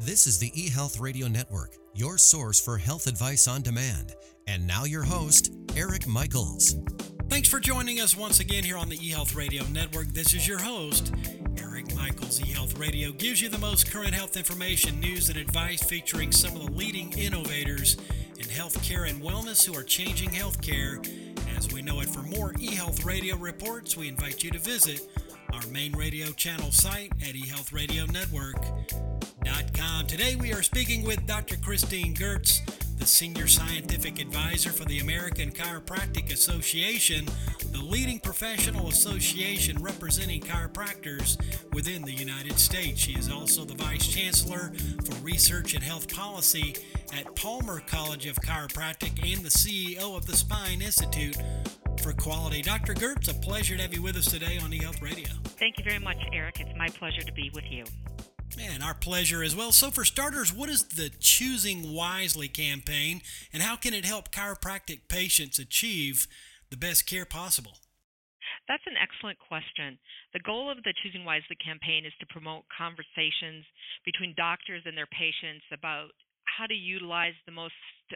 This is the eHealth Radio Network, your source for health advice on demand. And now your host, Eric Michaels. Thanks for joining us once again here on the eHealth Radio Network. This is your host, Eric Michaels. eHealth Radio gives you the most current health information, news, and advice featuring some of the leading innovators in healthcare and wellness who are changing healthcare as we know it. For more eHealth Radio reports, we invite you to visit our main radio channel site at eHealthRadioNetwork.com. Today we are speaking with Dr. Christine Gertz, the Senior Scientific Advisor for the American Chiropractic Association, the leading professional association representing chiropractors within the United States. She is also the Vice Chancellor for Research and Health Policy at Palmer College of Chiropractic and the CEO of the Spine Institute for Quality. Dr. Gertz, a pleasure to have you with us today on eHealth Radio. Thank you very much, Eric. It's my pleasure to be with you. And our pleasure as well. So for starters, what is the Choosing Wisely campaign, and how can it help chiropractic patients achieve the best care possible? That's an excellent question. The goal of the Choosing Wisely campaign is to promote conversations between doctors and their patients about how to utilize the most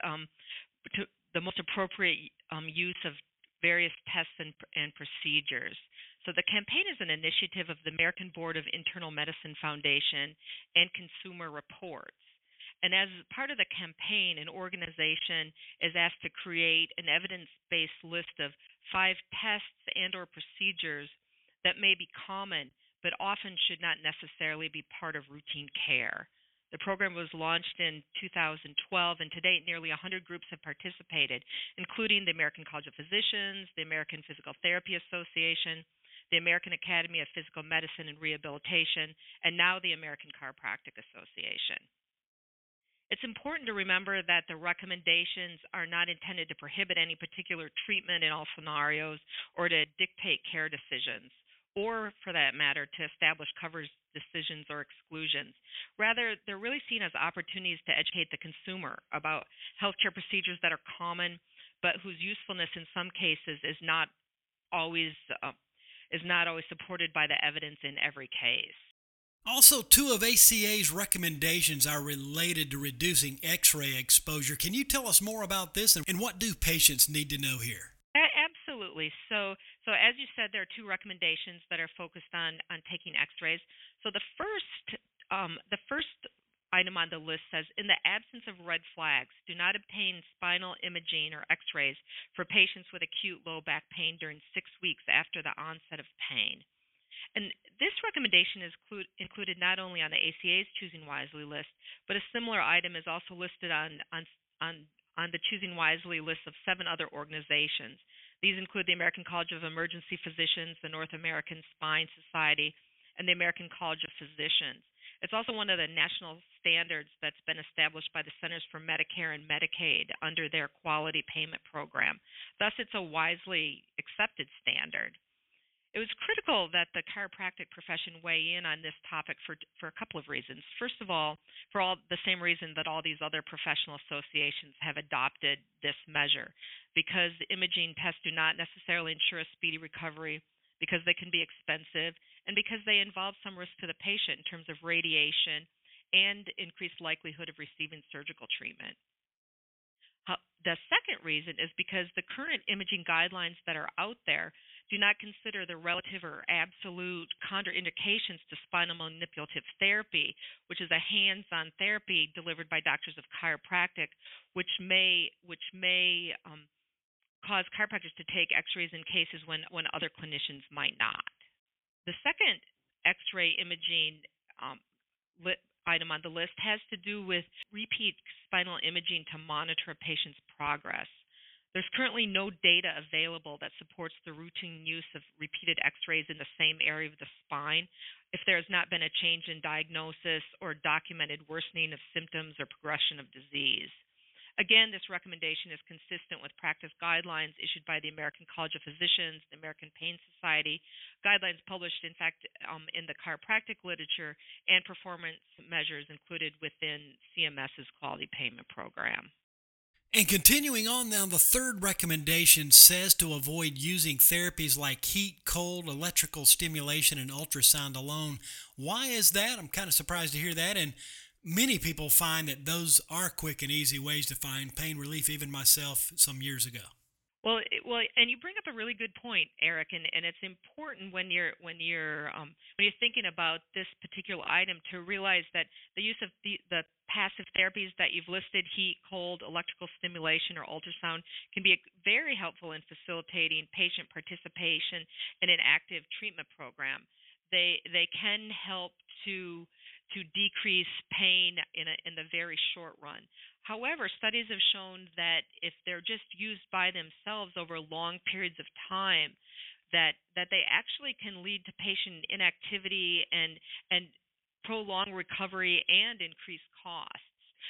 appropriate use of various tests and procedures. So the campaign is an initiative of the American Board of Internal Medicine Foundation and Consumer Reports. And as part of the campaign, an organization is asked to create an evidence-based list of 5 tests and or procedures that may be common, but often should not necessarily be part of routine care. The program was launched in 2012, and to date, nearly 100 groups have participated, including the American College of Physicians, the American Physical Therapy Association, the American Academy of Physical Medicine and Rehabilitation, and now the American Chiropractic Association. It's important to remember that the recommendations are not intended to prohibit any particular treatment in all scenarios or to dictate care decisions, or, for that matter, to establish coverage decisions or exclusions. Rather, they're really seen as opportunities to educate the consumer about healthcare procedures that are common, but whose usefulness in some cases is not always supported by the evidence in every case. Also, 2 of ACA's recommendations are related to reducing X-ray exposure. Can you tell us more about this, and what do patients need to know here? Absolutely. So as you said, there are 2 recommendations that are focused on taking X-rays. So the first item on the list says, in the absence of red flags, do not obtain spinal imaging or X-rays for patients with acute low back pain during 6 weeks after the onset of pain. And this recommendation is included not only on the ACA's Choosing Wisely list, but a similar item is also listed on the Choosing Wisely list of 7 other organizations. These include the American College of Emergency Physicians, the North American Spine Society, and the American College of Physicians. It's also one of the national standards that's been established by the Centers for Medicare and Medicaid under their quality payment program. Thus, it's a widely accepted standard. It was critical that the chiropractic profession weigh in on this topic for a couple of reasons. First of all, for all the same reason that all these other professional associations have adopted this measure, because imaging tests do not necessarily ensure a speedy recovery, because they can be expensive, and because they involve some risk to the patient in terms of radiation and increased likelihood of receiving surgical treatment. The second reason is because the current imaging guidelines that are out there do not consider the relative or absolute contraindications to spinal manipulative therapy, which is a hands-on therapy delivered by doctors of chiropractic, which may cause chiropractors to take X-rays in cases when other clinicians might not. The second X-ray imaging item on the list has to do with repeat spinal imaging to monitor a patient's progress. There's currently no data available that supports the routine use of repeated X-rays in the same area of the spine if there has not been a change in diagnosis or documented worsening of symptoms or progression of disease. Again, this recommendation is consistent with practice guidelines issued by the American College of Physicians, the American Pain Society, guidelines published, in fact, in the chiropractic literature, and performance measures included within CMS's quality payment program. And continuing on now, the third recommendation says to avoid using therapies like heat, cold, electrical stimulation, and ultrasound alone. Why is that? I'm kind of surprised to hear that. And many people find that those are quick and easy ways to find pain relief, even myself some years ago. And you bring up a really good point, Eric, and it's important when you're thinking about this particular item to realize that the use of the passive therapies that you've listed, heat, cold, electrical stimulation, or ultrasound, can be very helpful in facilitating patient participation in an active treatment program. They can help to decrease pain in the very short run. However, studies have shown that if they're just used by themselves over long periods of time, that they actually can lead to patient inactivity and prolong recovery and increase costs.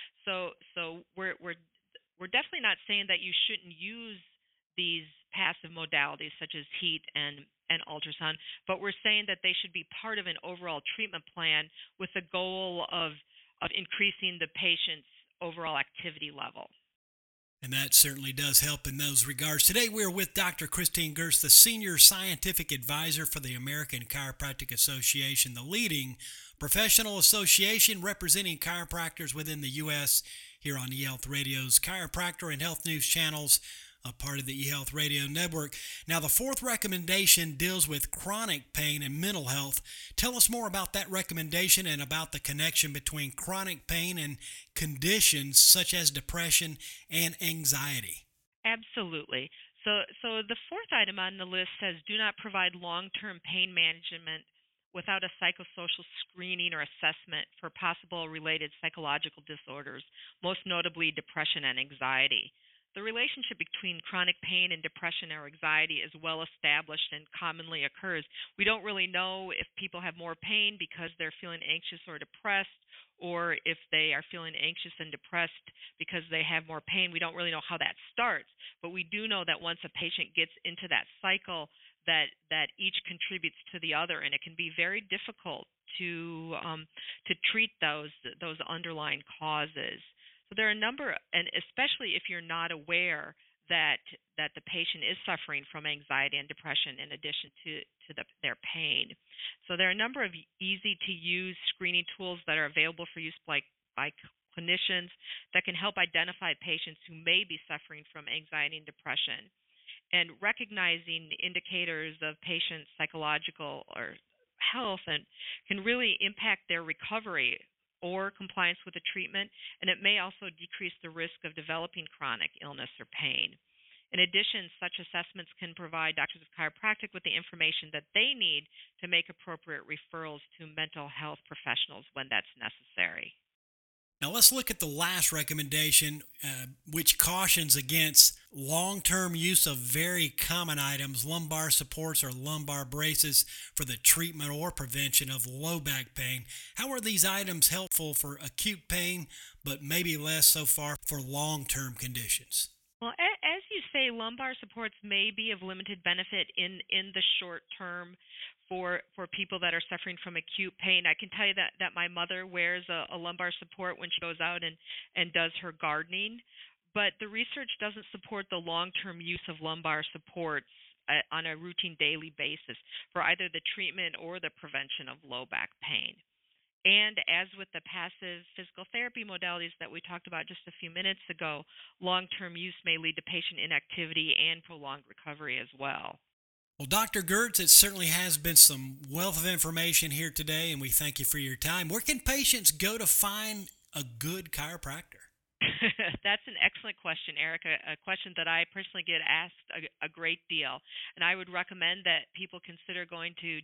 So we're definitely not saying that you shouldn't use these passive modalities such as heat and ultrasound, but we're saying that they should be part of an overall treatment plan with the goal of increasing the patient's overall activity level. And that certainly does help in those regards. Today we're with Dr. Christine Gertz, the Senior Scientific Advisor for the American Chiropractic Association, the leading professional association representing chiropractors within the U.S. here on eHealth Radio's Chiropractor and Health News channels, a part of the eHealth Radio Network. Now, the fourth recommendation deals with chronic pain and mental health. Tell us more about that recommendation and about the connection between chronic pain and conditions such as depression and anxiety. Absolutely. So the fourth item on the list says do not provide long-term pain management without a psychosocial screening or assessment for possible related psychological disorders, most notably depression and anxiety. The relationship between chronic pain and depression or anxiety is well established and commonly occurs. We don't really know if people have more pain because they're feeling anxious or depressed, or if they are feeling anxious and depressed because they have more pain. We don't really know how that starts, but we do know that once a patient gets into that cycle, that each contributes to the other, and it can be very difficult to treat those underlying causes. So there are a number, and especially if you're not aware that the patient is suffering from anxiety and depression in addition to their pain. So there are a number of easy-to-use screening tools that are available for use by clinicians that can help identify patients who may be suffering from anxiety and depression. And recognizing indicators of patients' psychological or health and can really impact their recovery or compliance with the treatment, and it may also decrease the risk of developing chronic illness or pain. In addition, such assessments can provide doctors of chiropractic with the information that they need to make appropriate referrals to mental health professionals when that's necessary. Now let's look at the last recommendation, which cautions against long-term use of very common items, lumbar supports or lumbar braces for the treatment or prevention of low back pain. How are these items helpful for acute pain, but maybe less so far for long-term conditions? Well, as you say, lumbar supports may be of limited benefit in the short term for people that are suffering from acute pain. I can tell you that my mother wears a lumbar support when she goes out and does her gardening, but the research doesn't support the long-term use of lumbar supports on a routine daily basis for either the treatment or the prevention of low back pain. And as with the passive physical therapy modalities that we talked about just a few minutes ago, long-term use may lead to patient inactivity and prolonged recovery as well. Well, Dr. Gertz, it certainly has been some wealth of information here today, and we thank you for your time. Where can patients go to find a good chiropractor? That's an excellent question, Eric, a question that I personally get asked a great deal. And I would recommend that people consider going to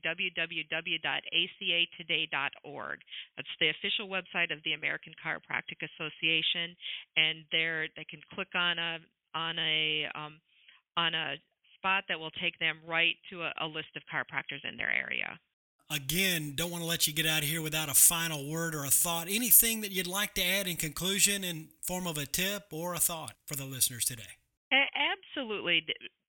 www.acatoday.org. That's the official website of the American Chiropractic Association, and there they can click on a spot that will take them right to a list of chiropractors in their area. Again, don't want to let you get out of here without a final word or a thought. Anything that you'd like to add in conclusion in form of a tip or a thought for the listeners today? Absolutely.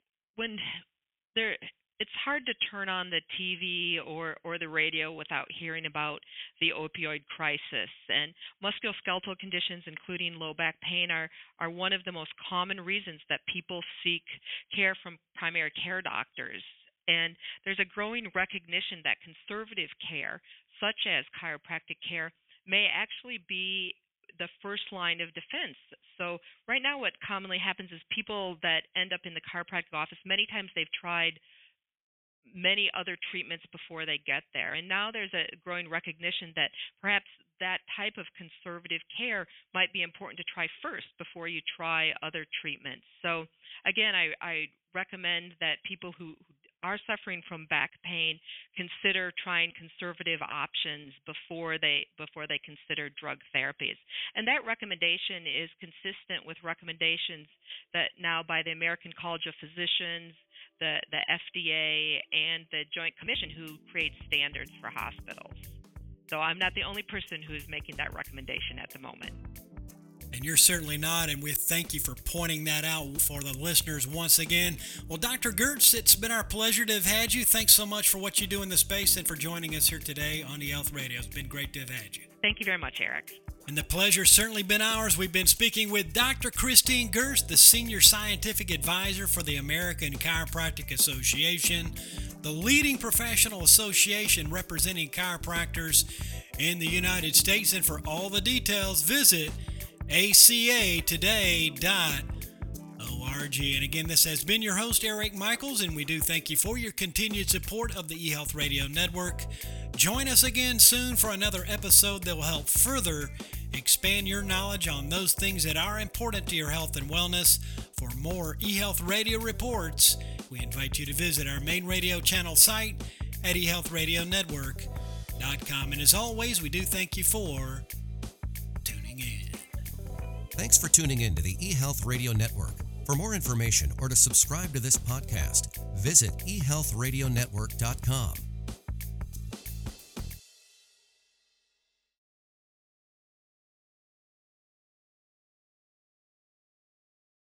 It's hard to turn on the TV or the radio without hearing about the opioid crisis. And musculoskeletal conditions, including low back pain, are one of the most common reasons that people seek care from primary care doctors. And there's a growing recognition that conservative care, such as chiropractic care, may actually be the first line of defense. So right now what commonly happens is people that end up in the chiropractic office, many times they've tried many other treatments before they get there. And now there's a growing recognition that perhaps that type of conservative care might be important to try first before you try other treatments. So again, I recommend that people who are suffering from back pain consider trying conservative options before they consider drug therapies. And that recommendation is consistent with recommendations that now by the American College of Physicians, the FDA, and the Joint Commission, who creates standards for hospitals. So I'm not the only person who is making that recommendation at the moment. And you're certainly not, and we thank you for pointing that out for the listeners once again. Well, Dr. Gertz, it's been our pleasure to have had you. Thanks so much for what you do in the space and for joining us here today on eHealth Radio. It's been great to have had you. Thank you very much, Eric. And the pleasure's certainly been ours. We've been speaking with Dr. Christine Gertz, the Senior Scientific Advisor for the American Chiropractic Association, the leading professional association representing chiropractors in the United States. And for all the details, visit acatoday.org. And again, this has been your host, Eric Michaels, and we do thank you for your continued support of the eHealth Radio Network. Join us again soon for another episode that will help further expand your knowledge on those things that are important to your health and wellness. For more eHealth Radio reports, we invite you to visit our main radio channel site at eHealthRadioNetwork.com. And as always, we do thank you for tuning in. Thanks for tuning in to the eHealth Radio Network. For more information or to subscribe to this podcast, visit eHealthRadioNetwork.com.